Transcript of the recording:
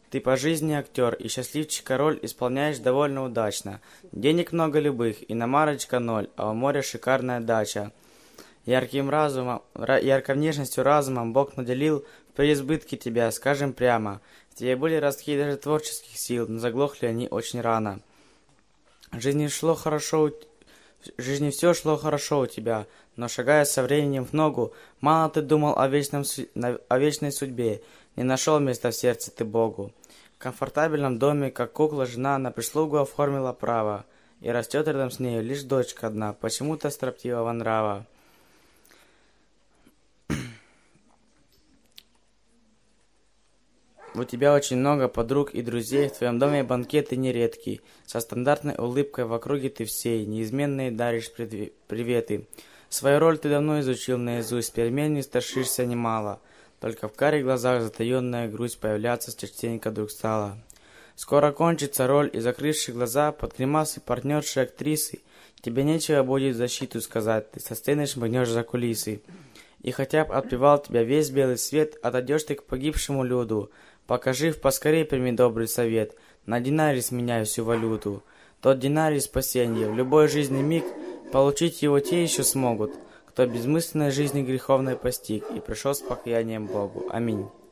Ты по жизни актер и счастливчика роль исполняешь довольно удачно. Денег много любых, иномарочка ноль, а у моря шикарная дача. Яркой внешностью разумом Бог наделил в преизбытке тебя, скажем прямо. В тебе были ростки даже творческих сил, но заглохли они очень рано. В жизни все шло хорошо у тебя, но шагая со временем в ногу, мало ты думал о вечной судьбе, не нашел места в сердце ты Богу. В комфортабельном доме, как кукла, жена на прислугу оформила право, и растет рядом с нею лишь дочка одна, почему-то строптивого нрава. У тебя очень много подруг и друзей, в твоем доме банкеты нередки. Со стандартной улыбкой в округе ты всей, неизменные даришь приветы. Свою роль ты давно изучил наизусть, перемен не страшишься немало. Только в карих глазах затаенная грусть появляться частенько вдруг стала. Скоро кончится роль, и закрывши глаза под гримасой партнерши актрисы, тебе нечего будет в защиту сказать, ты со сцены шмыгнешь за кулисы. И хотя б отпевал тебя весь белый свет, отойдешь ты к погибшему люду. Покажи поскорей прими добрый совет, на динарий сменяй всю валюту. Тот динарий спасенье, в любой жизненный миг получить его те еще смогут, кто безмысленной жизни греховной постиг и пришел с покаянием Богу. Аминь.